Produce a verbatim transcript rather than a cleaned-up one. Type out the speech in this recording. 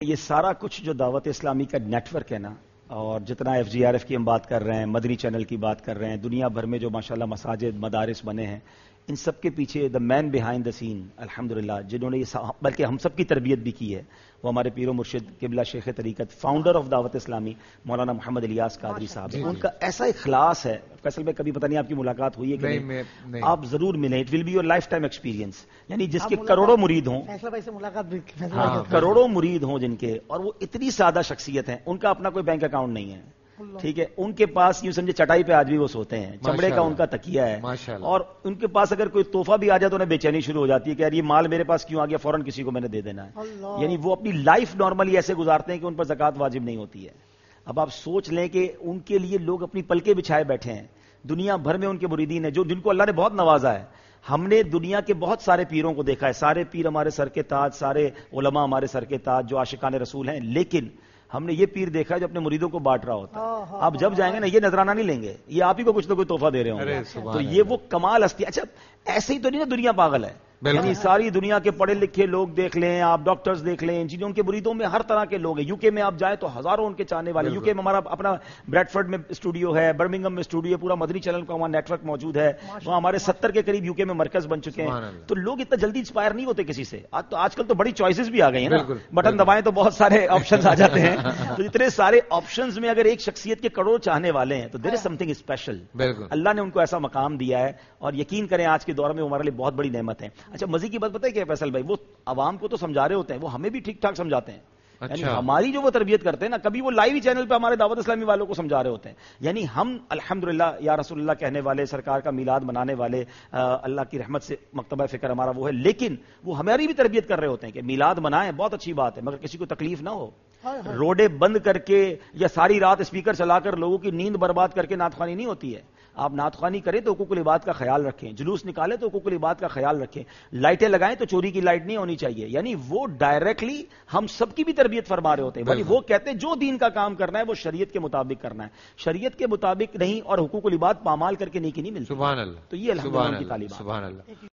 یہ سارا کچھ جو دعوت اسلامی کا نیٹ ورک ہے نا، اور جتنا ایف جی آر ایف کی ہم بات کر رہے ہیں، مدنی چینل کی بات کر رہے ہیں، دنیا بھر میں جو ماشاءاللہ مساجد مدارس بنے ہیں، ان سب کے پیچھے دا مین بیہائنڈ دا سین الحمدللہ جنہوں نے یہ بلکہ ہم سب کی تربیت بھی کی ہے، وہ ہمارے پیر و مرشد قبلہ شیخ طریقت فاؤنڈر آف دعوت اسلامی مولانا محمد الیاس قادری صاحب ہیں۔ ان کا ایسا اخلاص ہے، فیصل بھائی کبھی پتہ نہیں آپ کی ملاقات ہوئی ہے کہ نہیں، آپ ضرور ملیں، it will be your lifetime experience. یعنی جس کے کروڑوں مرید ہوں، فیصل بھائی سے ملاقات بھی کروڑوں مرید ہوں جن کے، اور وہ اتنی سادہ شخصیت ہیں، ان کا اپنا کوئی بینک اکاؤنٹ نہیں ہے، ٹھیک ہے، ان کے پاس یوں سمجھے چٹائی پہ آج بھی وہ سوتے ہیں، چمڑے کا ان کا تکیہ ہے، اور ان کے پاس اگر کوئی تحفہ بھی آ جائے تو انہیں بے چینی شروع ہو جاتی ہے کہ یار یہ مال میرے پاس کیوں آ گیا، فوراً کسی کو میں نے دے دینا ہے۔ یعنی وہ اپنی لائف نارملی ایسے گزارتے ہیں کہ ان پر زکوٰۃ واجب نہیں ہوتی ہے۔ اب آپ سوچ لیں کہ ان کے لیے لوگ اپنی پلکیں بچھائے بیٹھے ہیں، دنیا بھر میں ان کے مریدین ہیں جو جن کو اللہ نے بہت نوازا ہے۔ ہم نے دنیا کے بہت سارے پیروں کو دیکھا ہے، سارے پیر ہمارے سر کے تاج، سارے علماء ہمارے سر کے تاج جو عاشقان رسول ہیں، لیکن ہم نے یہ پیر دیکھا ہے جو اپنے مریدوں کو بانٹ رہا ہوتا ہے۔ آپ جب جائیں گے نا، یہ نذرانہ نہیں لیں گے، یہ آپ ہی کو کچھ نہ کوئی تحفہ دے رہے ہوں گے، تو یہ وہ کمال ہستی۔ اچھا ایسے ہی تو نہیں نا دنیا پاگل ہے، یعنی ساری دنیا کے پڑھے لکھے لوگ دیکھ لیں، آپ ڈاکٹرز دیکھ لیں، انجینئروں کے مریدوں میں ہر طرح کے لوگ ہیں۔ یو کے میں آپ جائیں تو ہزاروں ان کے چاہنے والے، یو کے میں ہمارا اپنا بریڈ فورڈ میں اسٹوڈیو ہے، برمنگم میں اسٹوڈیو ہے، پورا مدنی چینل کا وہاں نیٹ ورک موجود ہے، وہاں ہمارے ستر کے قریب یو کے میں مرکز بن چکے ہیں۔ تو لوگ اتنا جلدی انسپائر نہیں ہوتے کسی سے، آج تو آج کل تو بڑی چوائسیز بھی آ گئی ہیں نا، بٹن دبائیں تو بہت سارے آپشنز آ جاتے ہیں، تو اتنے سارے آپشنز میں اگر ایک شخصیت کے کروڑ چاہنے والے ہیں تو دیر از سم تھنگ اسپیشل۔ اللہ نے ان کو ایسا مقام دیا ہے، اور یقین کریں آج کے دور میں ہمارے لیے بہت بڑی نعمت ہے۔ اچھا مزے کی بات پتہ ہے کیا فیصل بھائی، وہ عوام کو تو سمجھا رہے ہوتے ہیں، وہ ہمیں بھی ٹھیک ٹھاک سمجھاتے ہیں۔ یعنی ہماری جو وہ تربیت کرتے ہیں نا، کبھی وہ لائیو چینل پہ ہمارے دعوت اسلامی والوں کو سمجھا رہے ہوتے ہیں۔ یعنی ہم الحمدللہ یا رسول اللہ کہنے والے، سرکار کا میلاد منانے والے، اللہ کی رحمت سے مکتبہ فکر ہمارا وہ ہے، لیکن وہ ہماری بھی تربیت کر رہے ہوتے ہیں کہ میلاد منائیں، بہت اچھی بات ہے، مگر کسی کو تکلیف نہ ہو۔ روڈے بند کر کے یا ساری رات اسپیکر چلا کر لوگوں کی نیند برباد کر کے نعت خوانی نہیں ہوتی ہے۔ آپ نعت خوانی کریں تو حقوق العباد کا خیال رکھیں، جلوس نکالیں تو حقوق العباد کا خیال رکھیں، لائٹیں لگائیں تو چوری کی لائٹ نہیں ہونی چاہیے۔ یعنی وہ ڈائریکٹلی ہم سب کی بھی تربیت فرما رہے ہوتے ہیں، یعنی وہ کہتے ہیں جو دین کا کام کرنا ہے وہ شریعت کے مطابق کرنا ہے، شریعت کے مطابق نہیں اور حقوق العباد پامال کر کے نیکی نہیں ملتی۔ سبحان اللہ۔ تو یہ الحمدللہ کی تعلیمات۔ سبحان اللہ۔